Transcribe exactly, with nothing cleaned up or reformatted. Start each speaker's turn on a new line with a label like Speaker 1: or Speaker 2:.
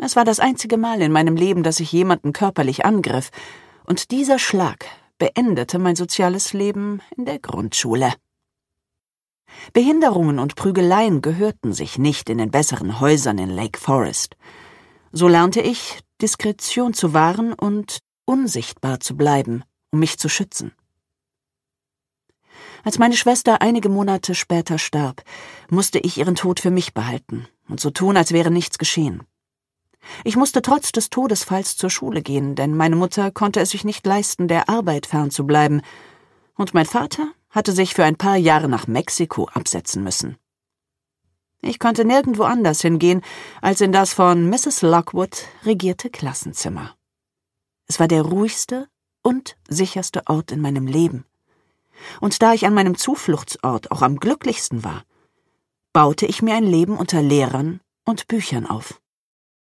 Speaker 1: Es war das einzige Mal in meinem Leben, dass ich jemanden körperlich angriff, und dieser Schlag beendete mein soziales Leben in der Grundschule. Behinderungen und Prügeleien gehörten sich nicht in den besseren Häusern in Lake Forest. So lernte ich, Diskretion zu wahren und unsichtbar zu bleiben, um mich zu schützen. Als meine Schwester einige Monate später starb, musste ich ihren Tod für mich behalten und so tun, als wäre nichts geschehen. Ich musste trotz des Todesfalls zur Schule gehen, denn meine Mutter konnte es sich nicht leisten, der Arbeit fernzubleiben, und mein Vater hatte sich für ein paar Jahre nach Mexiko absetzen müssen. Ich konnte nirgendwo anders hingehen, als in das von Misses Lockwood regierte Klassenzimmer. Es war der ruhigste und sicherste Ort in meinem Leben. Und da ich an meinem Zufluchtsort auch am glücklichsten war, baute ich mir ein Leben unter Lehrern und Büchern auf.